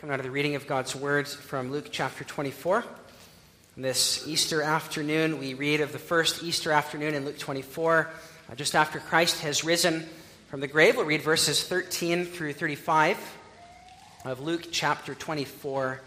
Coming out of the reading of God's Word from Luke chapter 24. This Easter afternoon, we read of the first Easter afternoon in Luke 24, just after Christ has risen from the grave. We'll read verses 13 through 35 of Luke chapter 24.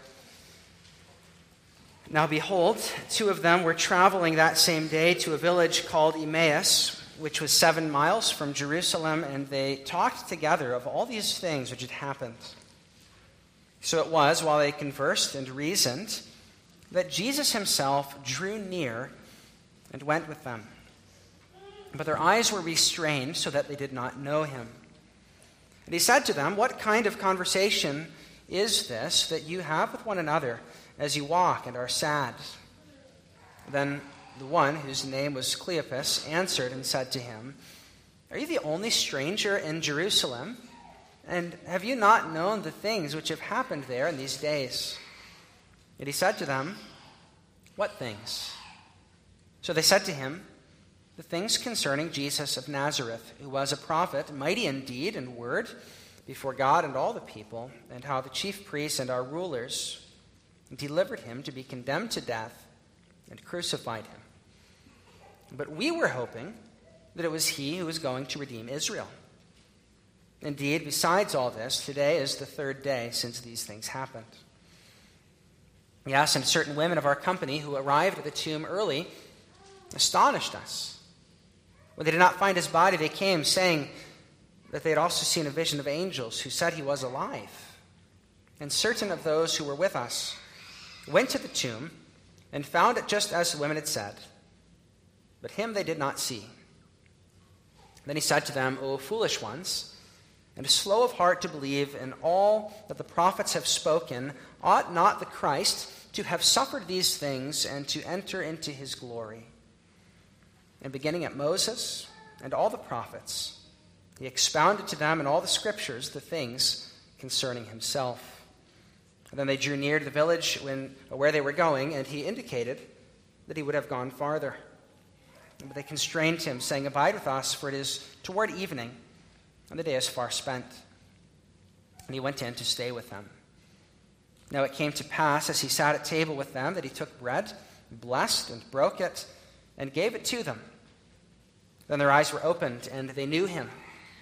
Now behold, two of them were traveling that same day to a village called Emmaus, which was 7 miles from Jerusalem, and they talked together of all these things which had happened. So it was, while they conversed and reasoned, that Jesus himself drew near and went with them. But their eyes were restrained so that they did not know him. And he said to them, "What kind of conversation is this that you have with one another as you walk and are sad?" Then the one, whose name was Cleopas, answered and said to him, "Are you the only stranger in Jerusalem? And have you not known the things which have happened there in these days?" And he said to them, "What things?" So they said to him, "The things concerning Jesus of Nazareth, who was a prophet, mighty in deed and word before God and all the people, and how the chief priests and our rulers delivered him to be condemned to death and crucified him. But we were hoping that it was he who was going to redeem Israel. Indeed, besides all this, today is the third day since these things happened." Yes, and certain women of our company who arrived at the tomb early astonished us. When they did not find his body, they came, saying that they had also seen a vision of angels who said he was alive. And certain of those who were with us went to the tomb and found it just as the women had said, but him they did not see. Then he said to them, "O foolish ones, and slow of heart to believe in all that the prophets have spoken, ought not the Christ to have suffered these things and to enter into his glory?" And beginning at Moses and all the prophets, he expounded to them in all the scriptures the things concerning himself. And then they drew near to the village where they were going, and he indicated that he would have gone farther. But they constrained him, saying, "Abide with us, for it is toward evening, and the day is far spent." And he went in to stay with them. Now it came to pass, as he sat at table with them, that he took bread, blessed and broke it, and gave it to them. Then their eyes were opened, and they knew him,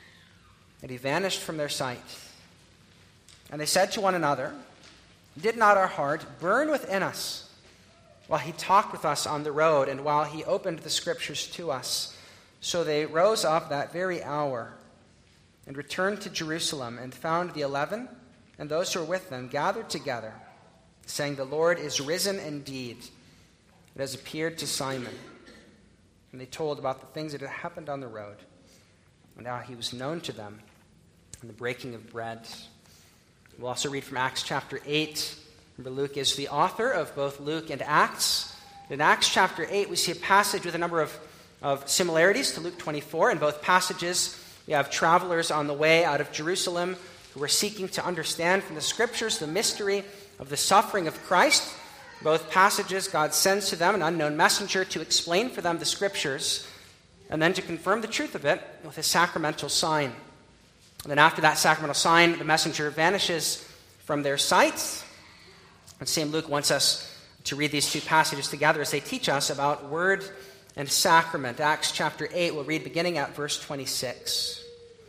and he vanished from their sight. And they said to one another, "Did not our heart burn within us while he talked with us on the road, and while he opened the scriptures to us?" So they rose up that very hour and returned to Jerusalem, and found the 11 and those who were with them gathered together, saying, "The Lord is risen indeed. It has appeared to Simon." And they told about the things that had happened on the road, and how he was known to them in the breaking of bread. We'll also read from Acts chapter 8. Remember, Luke is the author of both Luke and Acts. In Acts chapter 8, we see a passage with a number of similarities to Luke 24. In both passages, we have travelers on the way out of Jerusalem who are seeking to understand from the scriptures the mystery of the suffering of Christ. In both passages, God sends to them an unknown messenger to explain for them the scriptures, and then to confirm the truth of it with a sacramental sign. And then after that sacramental sign, the messenger vanishes from their sight. And St. Luke wants us to read these two passages together as they teach us about word and sacrament. Acts chapter 8, we'll read beginning at verse 26.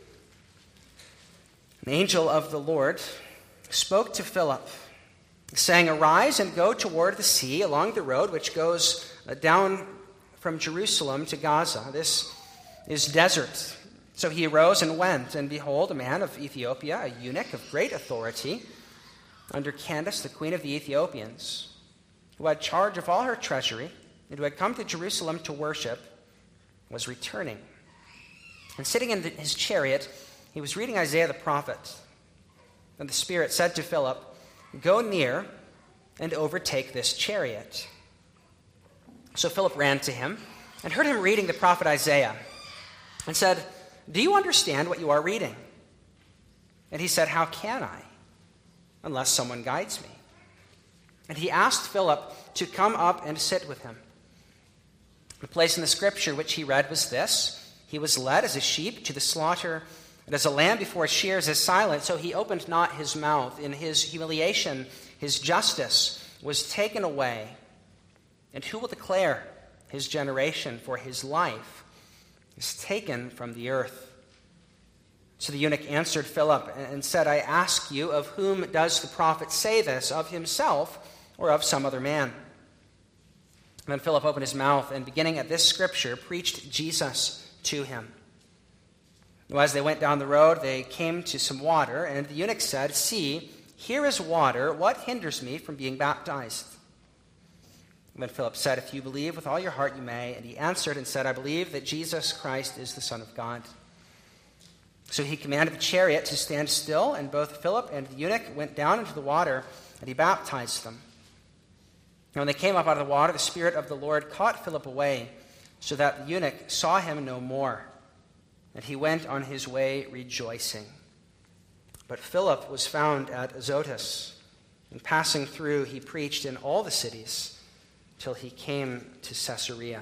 "An angel of the Lord spoke to Philip, saying, 'Arise and go toward the sea along the road which goes down from Jerusalem to Gaza. This is desert.' So he arose and went, and behold, a man of Ethiopia, a eunuch of great authority, under Candace, the queen of the Ethiopians, who had charge of all her treasury, and who had come to Jerusalem to worship, was returning. And sitting in his chariot, he was reading Isaiah the prophet. And the Spirit said to Philip, 'Go near and overtake this chariot.' So Philip ran to him and heard him reading the prophet Isaiah, and said, 'Do you understand what you are reading?' And he said, 'How can I, unless someone guides me?' And he asked Philip to come up and sit with him. The place in the scripture which he read was this: 'He was led as a sheep to the slaughter, And as a lamb before its shears is silent, so he opened not his mouth. In his humiliation, his justice was taken away. And who will declare his generation? For his life is taken from the earth. So the eunuch answered Philip and said, I ask you, of whom does the prophet say this, of himself or of some other man? And then Philip opened his mouth and, beginning at this scripture, preached Jesus to him. Now, as they went down the road, they came to some water, and the eunuch said, See, here is water. What hinders me from being baptized? And then Philip said, If you believe with all your heart, you may. And he answered and said, I believe that Jesus Christ is the Son of God. So he commanded the chariot to stand still, and both Philip and the eunuch went down into the water, and he baptized them. And when they came up out of the water, the Spirit of the Lord caught Philip away, so that the eunuch saw him no more. And he went on his way rejoicing. But Philip was found at Azotus, and passing through, he preached in all the cities till he came to Caesarea.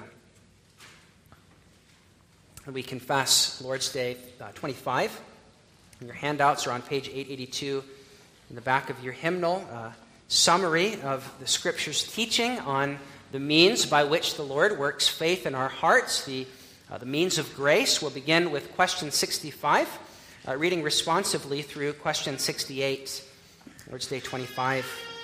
And we confess Lord's Day 25. And your handouts are on page 882 in the back of your hymnal. Summary of the Scripture's teaching on the means by which the Lord works faith in our hearts, the means of grace. We'll begin with question 65, reading responsively through question 68, Lord's Day 25.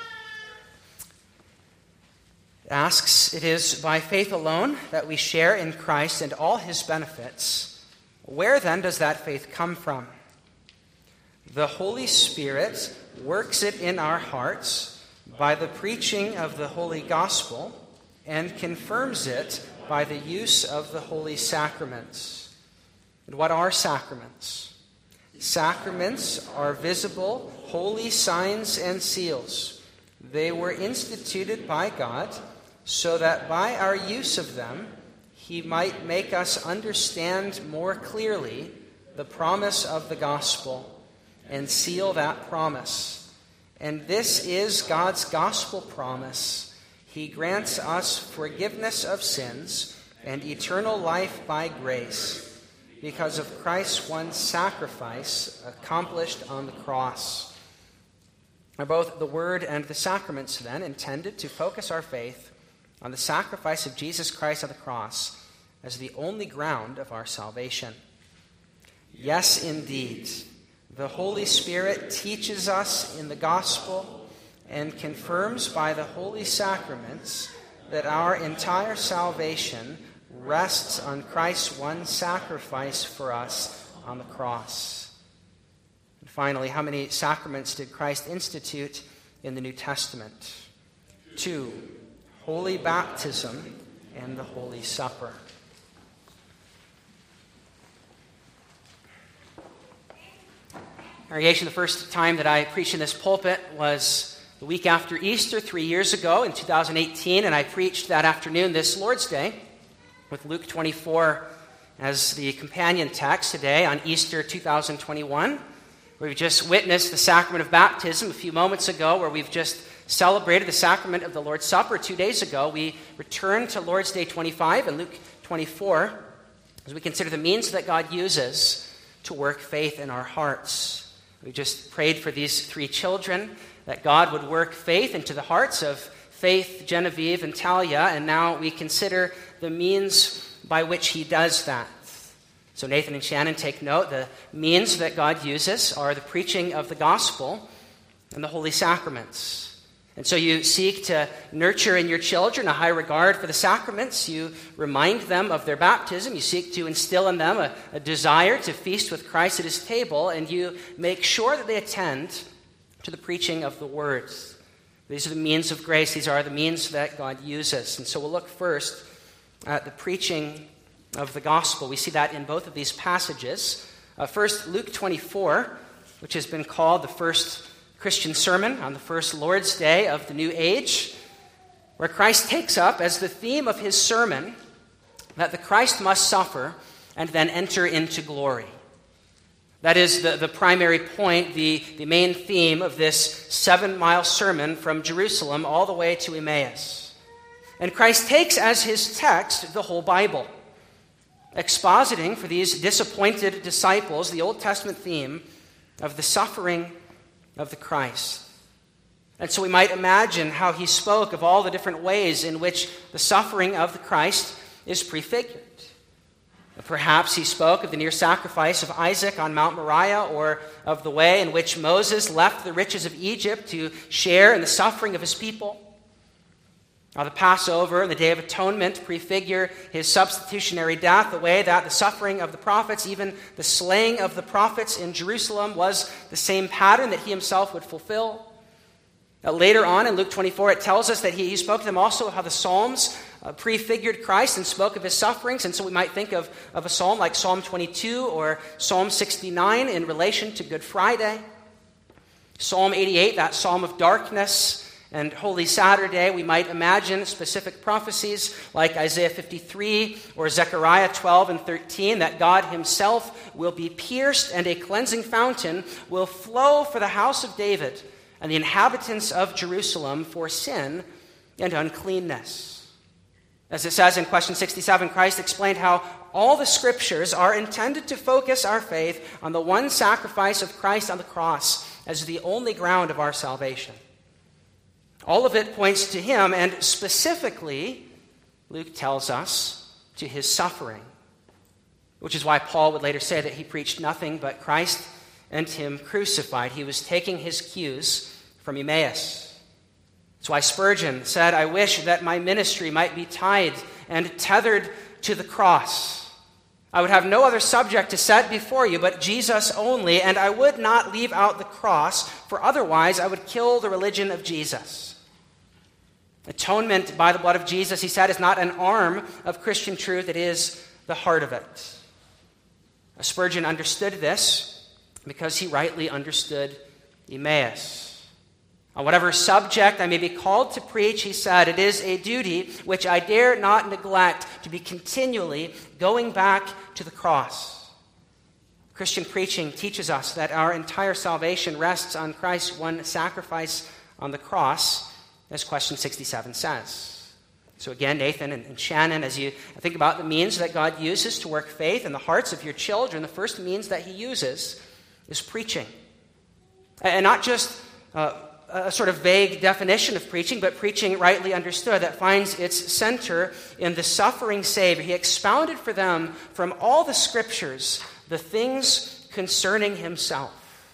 It asks, it is by faith alone that we share in Christ and all his benefits. Where then does that faith come from? The Holy Spirit works it in our hearts by the preaching of the Holy Gospel and confirms it by the use of the holy sacraments. And what are sacraments? Sacraments are visible, holy signs and seals. They were instituted by God so that by our use of them, he might make us understand more clearly the promise of the gospel and seal that promise. And this is God's gospel promise. He grants us forgiveness of sins and eternal life by grace because of Christ's one sacrifice accomplished on the cross. Are both the Word and the sacraments, then, intended to focus our faith on the sacrifice of Jesus Christ on the cross as the only ground of our salvation? Yes, indeed. The Holy Spirit teaches us in the gospel and confirms by the holy sacraments that our entire salvation rests on Christ's one sacrifice for us on the cross. And finally, how many sacraments did Christ institute in the New Testament? 2, Holy Baptism and the Holy Supper. Congregation, the first time that I preached in this pulpit was the week after Easter 3 years ago in 2018, and I preached that afternoon this Lord's Day with Luke 24 as the companion text today on Easter 2021. We've just witnessed the sacrament of baptism a few moments ago, where we've just celebrated the sacrament of the Lord's Supper 2 days ago. We return to Lord's Day 25 and Luke 24 as we consider the means that God uses to work faith in our hearts. We just prayed for these 3 children, that God would work faith into the hearts of Faith, Genevieve, and Talia, and now we consider the means by which he does that. So Nathan and Shannon, take note. The means that God uses are the preaching of the gospel and the holy sacraments. And so you seek to nurture in your children a high regard for the sacraments. You remind them of their baptism. You seek to instill in them a desire to feast with Christ at his table. And you make sure that they attend to the preaching of the words. These are the means of grace. These are the means that God uses. And so we'll look first at the preaching of the gospel. We see that in both of these passages. First, Luke 24, which has been called the first Christian sermon on the first Lord's Day of the new age, where Christ takes up as the theme of his sermon that the Christ must suffer and then enter into glory. That is the primary point, the main theme of this 7-mile sermon from Jerusalem all the way to Emmaus. And Christ takes as his text the whole Bible. expositing for these disappointed disciples the Old Testament theme of the suffering of the Christ. And so we might imagine how he spoke of all the different ways in which the suffering of the Christ is prefigured. Perhaps he spoke of the near sacrifice of Isaac on Mount Moriah, or of the way in which Moses left the riches of Egypt to share in the suffering of his people. The Passover and the Day of Atonement prefigure his substitutionary death, the way that the suffering of the prophets, even the slaying of the prophets in Jerusalem, was the same pattern that he himself would fulfill. Later on in Luke 24, it tells us that he spoke to them also how the Psalms prefigured Christ and spoke of his sufferings. And so we might think of a psalm like Psalm 22 or Psalm 69 in relation to Good Friday. Psalm 88, that psalm of darkness and Holy Saturday, we might imagine specific prophecies like Isaiah 53 or Zechariah 12 and 13, that God himself will be pierced and a cleansing fountain will flow for the house of David and the inhabitants of Jerusalem for sin and uncleanness. As it says in question 67, Christ explained how all the scriptures are intended to focus our faith on the one sacrifice of Christ on the cross as the only ground of our salvation. All of it points to him, and specifically, Luke tells us, to his suffering, which is why Paul would later say that he preached nothing but Christ and him crucified. He was taking his cues from Emmaus. That's why Spurgeon said, "I wish that my ministry might be tied and tethered to the cross. I would have no other subject to set before you but Jesus only, and I would not leave out the cross, for otherwise I would kill the religion of Jesus." Atonement by the blood of Jesus, he said, is not an arm of Christian truth, it is the heart of it. Spurgeon understood this because he rightly understood Emmaus. On whatever subject I may be called to preach, he said, it is a duty which I dare not neglect to be continually going back to the cross. Christian preaching teaches us that our entire salvation rests on Christ's one sacrifice on the cross, as question 67 says. So again, Nathan and Shannon, as you think about the means that God uses to work faith in the hearts of your children, the first means that he uses is preaching. And not just a sort of vague definition of preaching, but preaching rightly understood that finds its center in the suffering Savior. He expounded for them from all the scriptures the things concerning himself.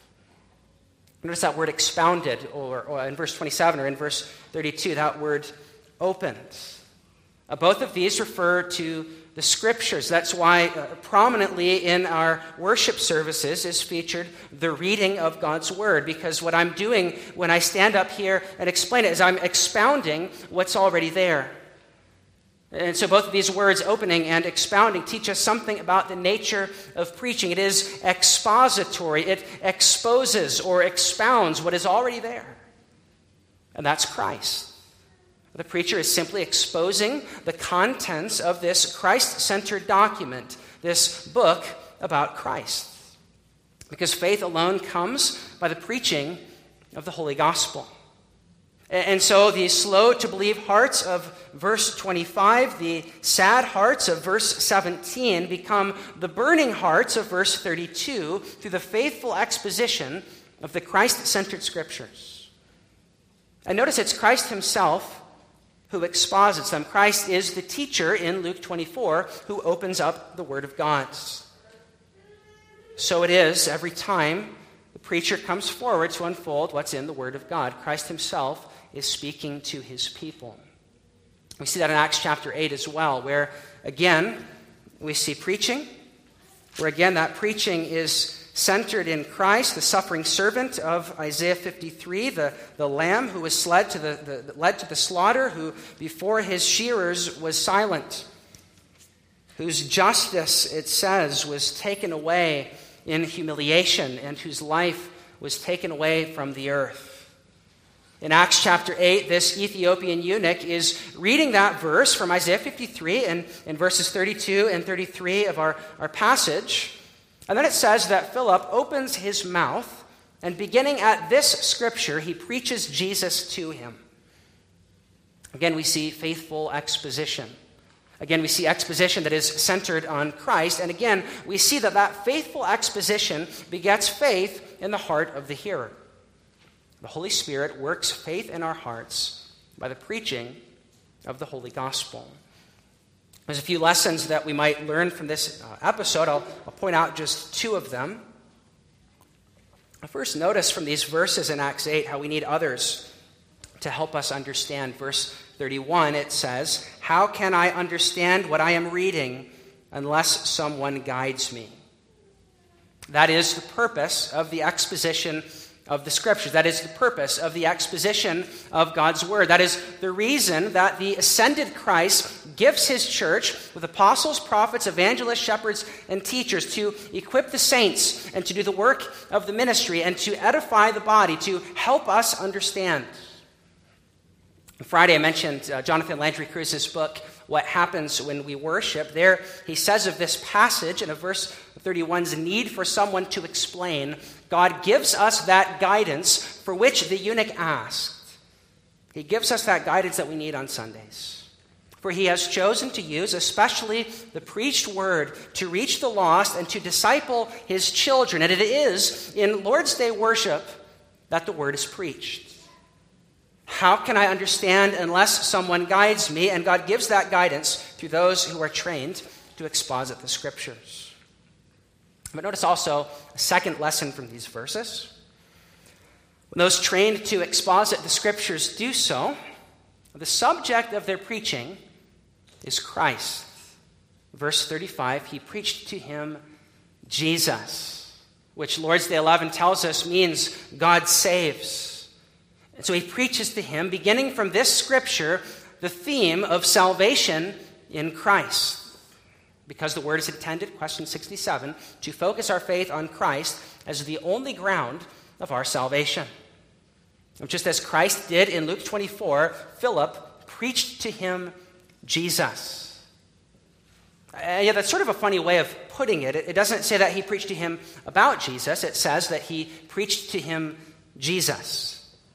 Notice that word expounded, or in verse 27 or in verse 32, that word opened. Both of these refer to the scriptures. That's why prominently in our worship services is featured the reading of God's word, because what I'm doing when I stand up here and explain it is I'm expounding what's already there. And so both of these words, opening and expounding, teach us something about the nature of preaching. It is expository. It exposes or expounds what is already there. And that's Christ. The preacher is simply exposing the contents of this Christ-centered document, this book about Christ. Because faith alone comes by the preaching of the Holy Gospel. And so the slow-to-believe hearts of verse 25, the sad hearts of verse 17, become the burning hearts of verse 32 through the faithful exposition of the Christ-centered scriptures. And notice it's Christ himself who exposits them. Christ is the teacher in Luke 24 who opens up the Word of God. So it is every time the preacher comes forward to unfold what's in the Word of God. Christ himself is speaking to his people. We see that in Acts chapter 8 as well, where again we see preaching, where again that preaching is centered in Christ, the suffering servant of Isaiah 53, the lamb who was led to the slaughter, who before his shearers was silent, whose justice, it says, was taken away in humiliation, and whose life was taken away from the earth. In Acts chapter 8, this Ethiopian eunuch is reading that verse from Isaiah 53 and in verses 32 and 33 of our passage. And then it says that Philip opens his mouth, and beginning at this scripture, he preaches Jesus to him. Again, we see faithful exposition. Again, we see exposition that is centered on Christ. And again, we see that faithful exposition begets faith in the heart of the hearer. The Holy Spirit works faith in our hearts by the preaching of the Holy Gospel. There's a few lessons that we might learn from this episode. I'll point out just two of them. First, notice from these verses in Acts 8 how we need others to help us understand. Verse 31, it says, "How can I understand what I am reading unless someone guides me?" That is the purpose of the exposition of the Scriptures. That is the purpose of the exposition of God's Word. That is the reason that the ascended Christ gives his church with apostles, prophets, evangelists, shepherds, and teachers to equip the saints and to do the work of the ministry and to edify the body, to help us understand. On Friday, I mentioned Jonathan Landry Cruz's book, What Happens When We Worship. There he says of this passage and of verse 31's need for someone to explain, God gives us that guidance for which the eunuch asked. He gives us that guidance that we need on Sundays. For he has chosen to use especially the preached word to reach the lost and to disciple his children. And it is in Lord's Day worship that the word is preached. How can I understand unless someone guides me? And God gives that guidance through those who are trained to exposit the Scriptures. But notice also a second lesson from these verses. When those trained to exposit the Scriptures do so, the subject of their preaching is Christ. Verse 35, he preached to him Jesus, which Lord's Day 11 tells us means God saves. And so he preaches to him, beginning from this scripture, the theme of salvation in Christ. Because the word is intended, question 67, to focus our faith on Christ as the only ground of our salvation. And just as Christ did in Luke 24, Philip preached to him Jesus. Yeah, that's sort of a funny way of putting it. It doesn't say that he preached to him about Jesus. It says that he preached to him Jesus.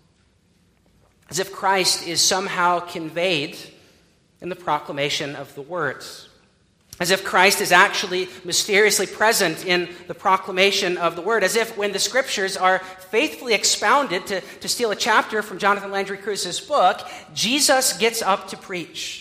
As if Christ is somehow conveyed in the proclamation of the words. As if Christ is actually mysteriously present in the proclamation of the word. As if when the Scriptures are faithfully expounded, to steal a chapter from Jonathan Landry Cruz's book, Jesus gets up to preach.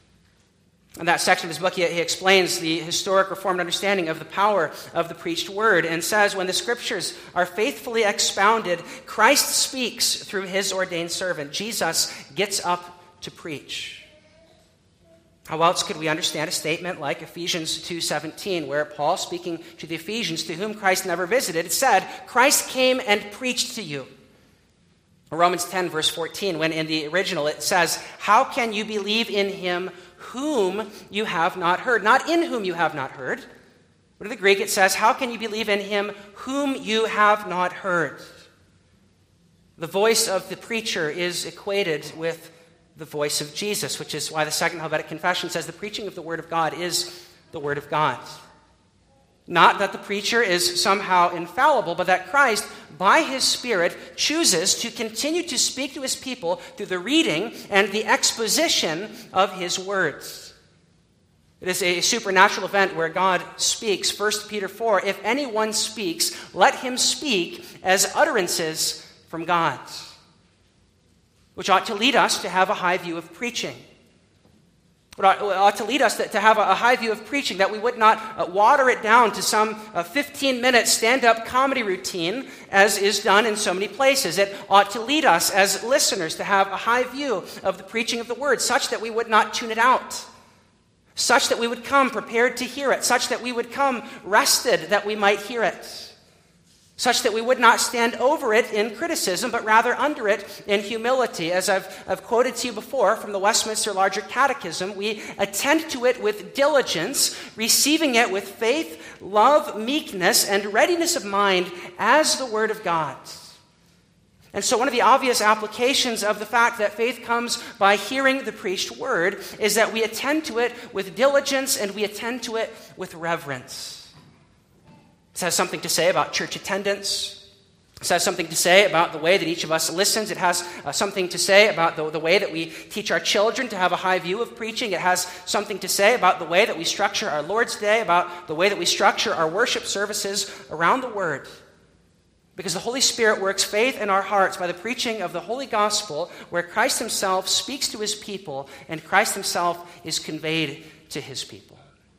In that section of his book, he explains the historic Reformed understanding of the power of the preached word and says, when the Scriptures are faithfully expounded, Christ speaks through his ordained servant. Jesus gets up to preach. How else could we understand a statement like Ephesians 2:17, where Paul, speaking to the Ephesians to whom Christ never visited, said, Christ came and preached to you. Or Romans 10, verse 14, when in the original it says, how can you believe in him whom you have not heard? Not in whom you have not heard. But in the Greek it says, how can you believe in him whom you have not heard? The voice of the preacher is equated with the voice of Jesus, which is why the Second Helvetic Confession says the preaching of the Word of God is the Word of God. Not that the preacher is somehow infallible, but that Christ, by his Spirit, chooses to continue to speak to his people through the reading and the exposition of his words. It is a supernatural event where God speaks. 1 Peter 4, if anyone speaks, let him speak as utterances from God. Which ought to lead us to have a high view of preaching. It ought to lead us to have a high view of preaching, that we would not water it down to some 15-minute stand-up comedy routine, as is done in so many places. It ought to lead us as listeners to have a high view of the preaching of the word, such that we would not tune it out, such that we would come prepared to hear it, such that we would come rested that we might hear it, such that we would not stand over it in criticism, but rather under it in humility. As I've quoted to you before from the Westminster Larger Catechism, we attend to it with diligence, receiving it with faith, love, meekness, and readiness of mind as the Word of God. And so one of the obvious applications of the fact that faith comes by hearing the preached word is that we attend to it with diligence and we attend to it with reverence. This has something to say about church attendance. It has something to say about the way that each of us listens. It has something to say about the way that we teach our children to have a high view of preaching. It has something to say about the way that we structure our Lord's Day, about the way that we structure our worship services around the Word. Because the Holy Spirit works faith in our hearts by the preaching of the Holy Gospel, where Christ himself speaks to his people and Christ himself is conveyed to his people.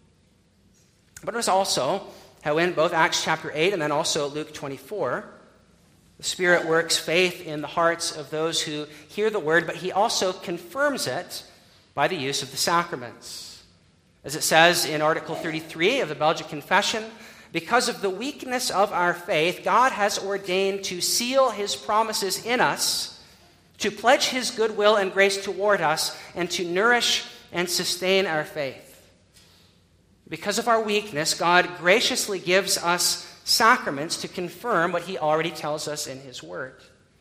But it was also how in both Acts chapter 8 and then also Luke 24, the Spirit works faith in the hearts of those who hear the word, but he also confirms it by the use of the sacraments. As it says in Article 33 of the Belgic Confession, because of the weakness of our faith, God has ordained to seal his promises in us, to pledge his goodwill and grace toward us, and to nourish and sustain our faith. Because of our weakness, God graciously gives us sacraments to confirm what he already tells us in his word.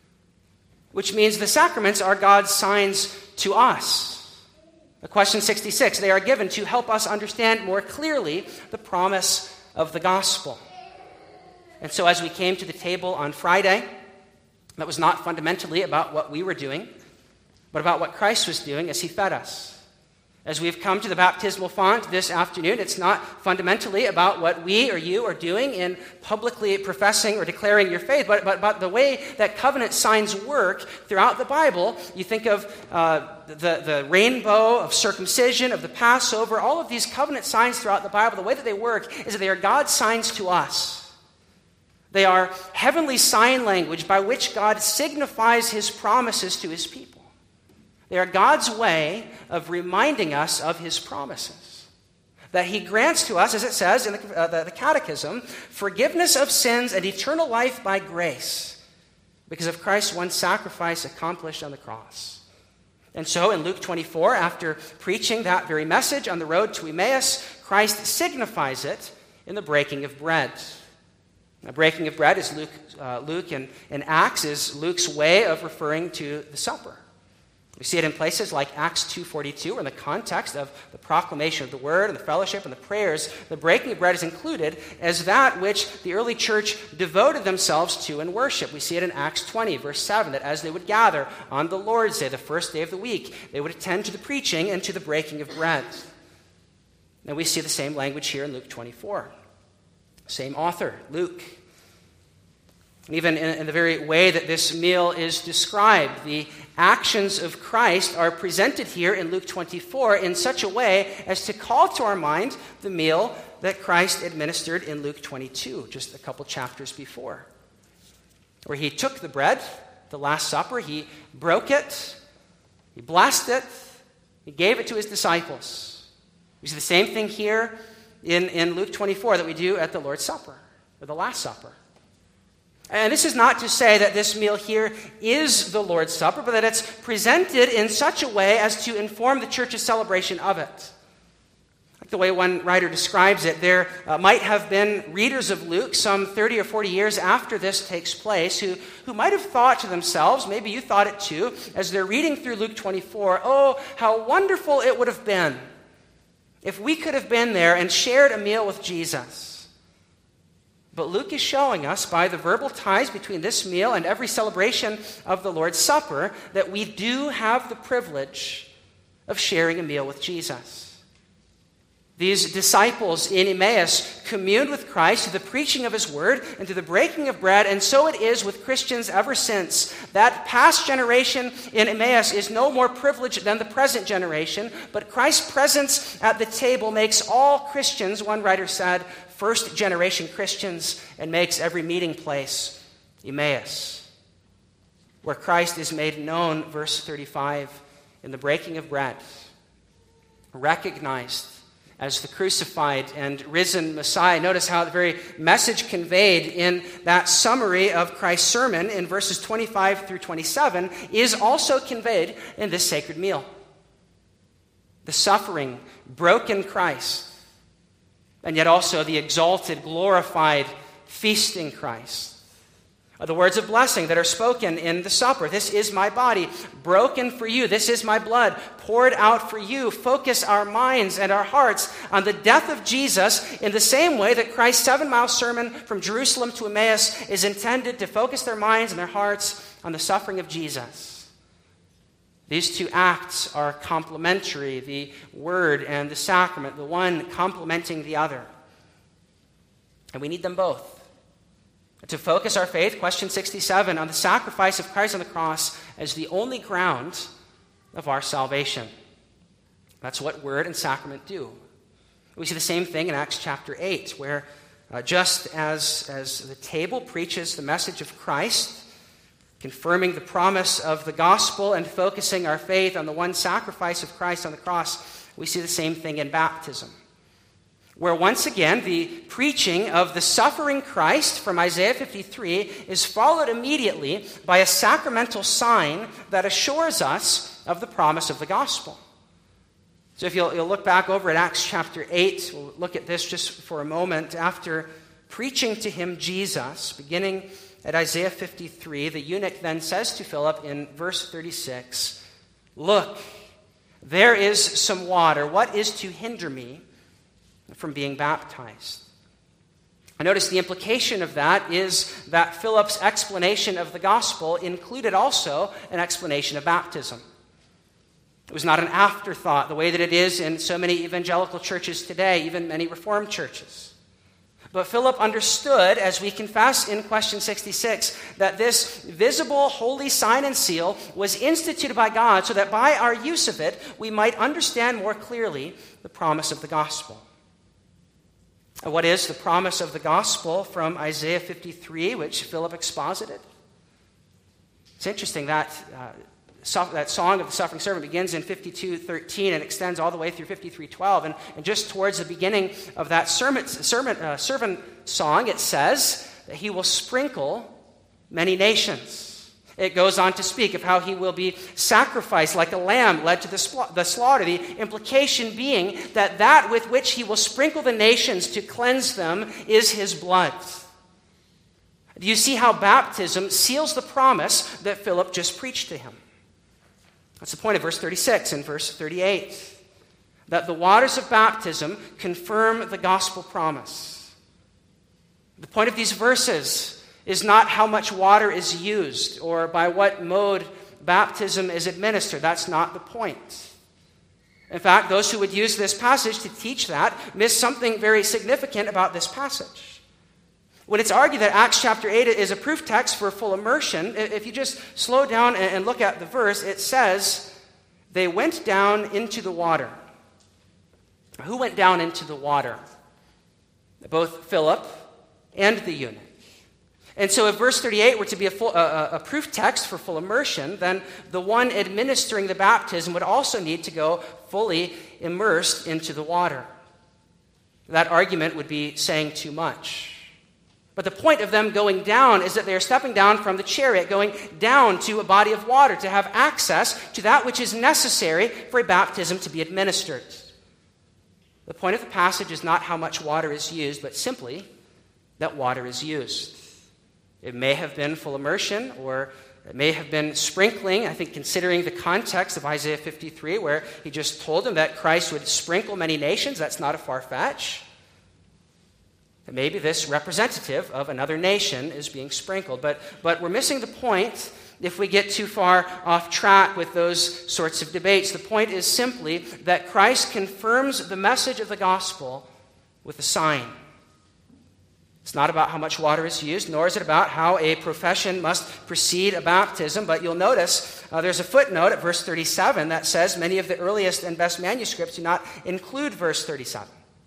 Which means the sacraments are God's signs to us. Question 66, they are given to help us understand more clearly the promise of the gospel. And so as we came to the table on Friday, that was not fundamentally about what we were doing, but about what Christ was doing as he fed us. As we've come to the baptismal font this afternoon, it's not fundamentally about what we or you are doing in publicly professing or declaring your faith, but about the way that covenant signs work throughout the Bible. You think of the rainbow, of circumcision, of the Passover, all of these covenant signs throughout the Bible. The way that they work is that they are God's signs to us. They are heavenly sign language by which God signifies his promises to his people. They are God's way of reminding us of his promises. That he grants to us, as it says in the Catechism, forgiveness of sins and eternal life by grace, because of Christ's one sacrifice accomplished on the cross. And so in Luke 24, after preaching that very message on the road to Emmaus, Christ signifies it in the breaking of bread. The breaking of bread is Luke in Acts is Luke's way of referring to the supper. We see it in places like Acts 2:42, in the context of the proclamation of the word and the fellowship and the prayers. The breaking of bread is included as that which the early church devoted themselves to in worship. We see it in Acts 20, verse 7, that as they would gather on the Lord's Day, the first day of the week, they would attend to the preaching and to the breaking of bread. And we see the same language here in Luke 24. Same author, Luke. And even in the very way that this meal is described, the actions of Christ are presented here in Luke 24 in such a way as to call to our mind the meal that Christ administered in Luke 22, just a couple chapters before, where he took the bread, the Last Supper, he broke it, he blessed it, he gave it to his disciples. We see the same thing here in Luke 24 that we do at the Lord's Supper, or the Last Supper. And this is not to say that this meal here is the Lord's Supper, but that it's presented in such a way as to inform the church's celebration of it. Like the way one writer describes it, there might have been readers of Luke some 30 or 40 years after this takes place who might have thought to themselves, maybe you thought it too, as they're reading through Luke 24, oh, how wonderful it would have been if we could have been there and shared a meal with Jesus. But Luke is showing us by the verbal ties between this meal and every celebration of the Lord's Supper that we do have the privilege of sharing a meal with Jesus. These disciples in Emmaus communed with Christ through the preaching of his word and through the breaking of bread, and so it is with Christians ever since. That past generation in Emmaus is no more privileged than the present generation, but Christ's presence at the table makes all Christians, one writer said, first-generation Christians, and makes every meeting place Emmaus, where Christ is made known, verse 35, in the breaking of bread, recognized as the crucified and risen Messiah. Notice how the very message conveyed in that summary of Christ's sermon in verses 25 through 27 is also conveyed in this sacred meal. The suffering, broken Christ, and yet also the exalted, glorified, feasting Christ. The words of blessing that are spoken in the supper. This is my body, broken for you. This is my blood, poured out for you. Focus our minds and our hearts on the death of Jesus in the same way that Christ's 7-mile sermon from Jerusalem to Emmaus is intended to focus their minds and their hearts on the suffering of Jesus. These two acts are complementary, the word and the sacrament, the one complementing the other. And we need them both. To focus our faith, question 67, on the sacrifice of Christ on the cross as the only ground of our salvation. That's what word and sacrament do. We see the same thing in Acts chapter 8, where just as the table preaches the message of Christ, confirming the promise of the gospel and focusing our faith on the one sacrifice of Christ on the cross, we see the same thing in baptism, where once again the preaching of the suffering Christ from Isaiah 53 is followed immediately by a sacramental sign that assures us of the promise of the gospel. So if you'll look back over at Acts chapter 8, we'll look at this just for a moment. After preaching to him Jesus, beginning at Isaiah 53, the eunuch then says to Philip in verse 36, "Look, there is some water. What is to hinder me from being baptized?" I notice the implication of that is that Philip's explanation of the gospel included also an explanation of baptism. It was not an afterthought, the way that it is in so many evangelical churches today, even many Reformed churches. But Philip understood, as we confess in question 66, that this visible holy sign and seal was instituted by God so that by our use of it, we might understand more clearly the promise of the gospel. What is the promise of the gospel from Isaiah 53, which Philip exposited? It's interesting that that song of the suffering servant begins in 52:13 and extends all the way through 53:12. And just towards the beginning of that servant song, it says that he will sprinkle many nations. It goes on to speak of how he will be sacrificed like a lamb led to the slaughter, the implication being that that with which he will sprinkle the nations to cleanse them is his blood. Do you see how baptism seals the promise that Philip just preached to him? That's the point of verse 36 and verse 38, that the waters of baptism confirm the gospel promise. The point of these verses is not how much water is used or by what mode baptism is administered. That's not the point. In fact, those who would use this passage to teach that miss something very significant about this passage. When it's argued that Acts chapter 8 is a proof text for full immersion, if you just slow down and look at the verse, it says, "They went down into the water." Who went down into the water? Both Philip and the eunuch. And so if verse 38 were to be a proof text for full immersion, then the one administering the baptism would also need to go fully immersed into the water. That argument would be saying too much. But the point of them going down is that they are stepping down from the chariot, going down to a body of water to have access to that which is necessary for a baptism to be administered. The point of the passage is not how much water is used, but simply that water is used. It may have been full immersion, or it may have been sprinkling, I think considering the context of Isaiah 53, where he just told them that Christ would sprinkle many nations. That's not a far fetch. And maybe this representative of another nation is being sprinkled. But we're missing the point if we get too far off track with those sorts of debates. The point is simply that Christ confirms the message of the gospel with a sign. It's not about how much water is used, nor is it about how a profession must precede a baptism. But you'll notice there's a footnote at verse 37 that says many of the earliest and best manuscripts do not include verse 37.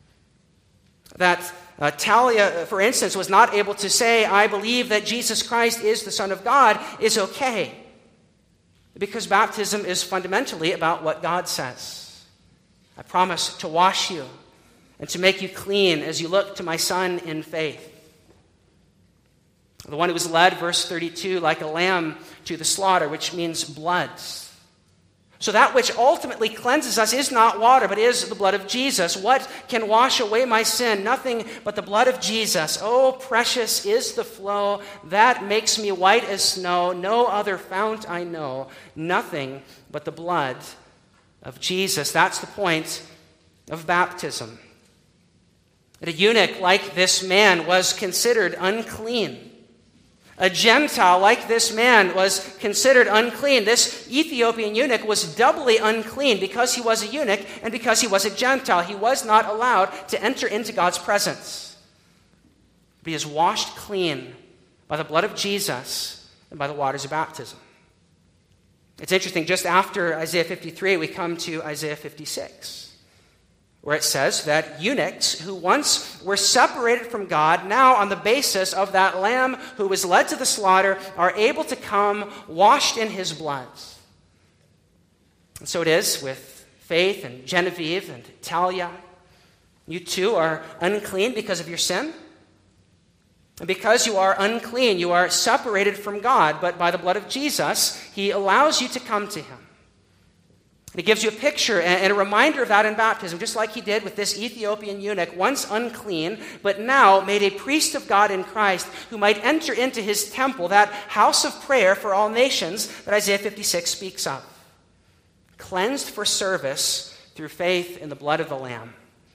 That Talia, for instance, was not able to say, "I believe that Jesus Christ is the Son of God," is okay. Because baptism is fundamentally about what God says. "I promise to wash you and to make you clean as you look to my Son in faith." The one who was led, verse 32, like a lamb to the slaughter, which means blood. So that which ultimately cleanses us is not water, but is the blood of Jesus. What can wash away my sin? Nothing but the blood of Jesus. Oh, precious is the flow that makes me white as snow. No other fount I know. Nothing but the blood of Jesus. That's the point of baptism. That a eunuch like this man was considered unclean. A Gentile like this man was considered unclean. This Ethiopian eunuch was doubly unclean because he was a eunuch and because he was a Gentile. He was not allowed to enter into God's presence. But he is washed clean by the blood of Jesus and by the waters of baptism. It's interesting, just after Isaiah 53, we come to Isaiah 56. Where it says that eunuchs who once were separated from God, now on the basis of that lamb who was led to the slaughter, are able to come washed in his blood. And so it is with Faith and Genevieve and Talia. You too are unclean because of your sin. And because you are unclean, you are separated from God. But by the blood of Jesus, he allows you to come to him. It gives you a picture and a reminder of that in baptism, just like he did with this Ethiopian eunuch, once unclean, but now made a priest of God in Christ who might enter into his temple, that house of prayer for all nations that Isaiah 56 speaks of. Cleansed for service through faith in the blood of the Lamb.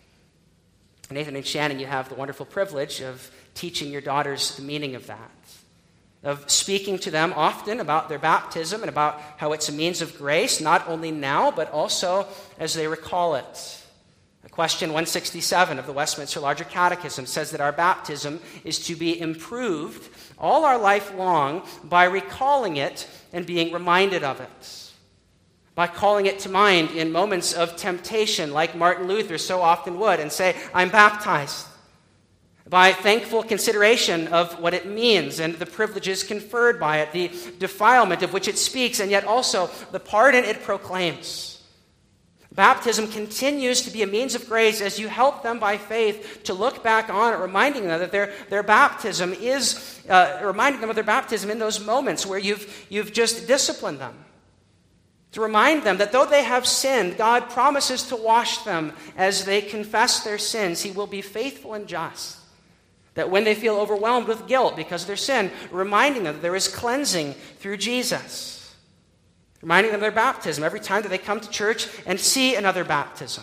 Nathan and Shannon, you have the wonderful privilege of teaching your daughters the meaning of that. Of speaking to them often about their baptism and about how it's a means of grace, not only now, but also as they recall it. Question 167 of the Westminster Larger Catechism says that our baptism is to be improved all our life long by recalling it and being reminded of it. By calling it to mind in moments of temptation, like Martin Luther so often would, and say, I'm baptized. By thankful consideration of what it means and the privileges conferred by it, the defilement of which it speaks, and yet also the pardon it proclaims. Baptism continues to be a means of grace as you help them by faith to look back on it, reminding them that their baptism is, reminding them of their baptism in those moments where you've just disciplined them. To remind them that though they have sinned, God promises to wash them as they confess their sins. He will be faithful and just. That when they feel overwhelmed with guilt because of their sin, reminding them that there is cleansing through Jesus. Reminding them of their baptism every time that they come to church and see another baptism.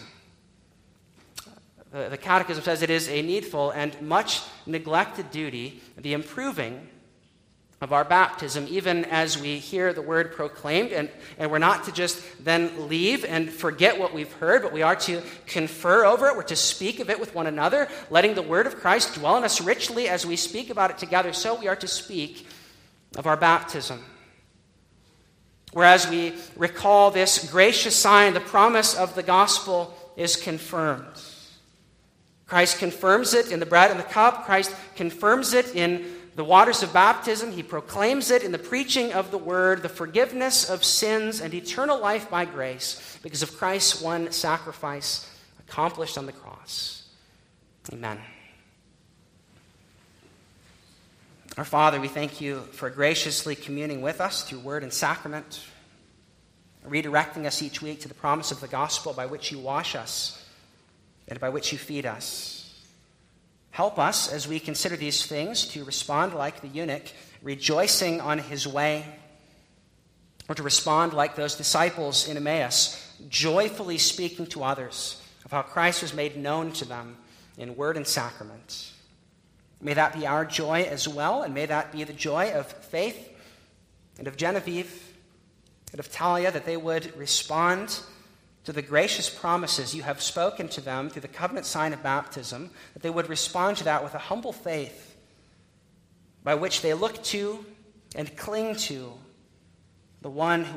The Catechism says it is a needful and much neglected duty, the improving of our baptism, even as we hear the word proclaimed. And we're not to just then leave and forget what we've heard, but we are to confer over it. We're to speak of it with one another, letting the word of Christ dwell in us richly as we speak about it together. So we are to speak of our baptism. Whereas we recall this gracious sign, the promise of the gospel is confirmed. Christ confirms it in the bread and the cup. Christ confirms it in the waters of baptism. He proclaims it in the preaching of the word, the forgiveness of sins and eternal life by grace because of Christ's one sacrifice accomplished on the cross. Amen. Our Father, we thank you for graciously communing with us through word and sacrament, redirecting us each week to the promise of the gospel by which you wash us and by which you feed us. Help us, as we consider these things, to respond like the eunuch, rejoicing on his way, or to respond like those disciples in Emmaus, joyfully speaking to others of how Christ was made known to them in word and sacrament. May that be our joy as well, and may that be the joy of Faith and of Genevieve and of Talia, that they would respond to the gracious promises you have spoken to them through the covenant sign of baptism, that they would respond to that with a humble faith by which they look to and cling to the one who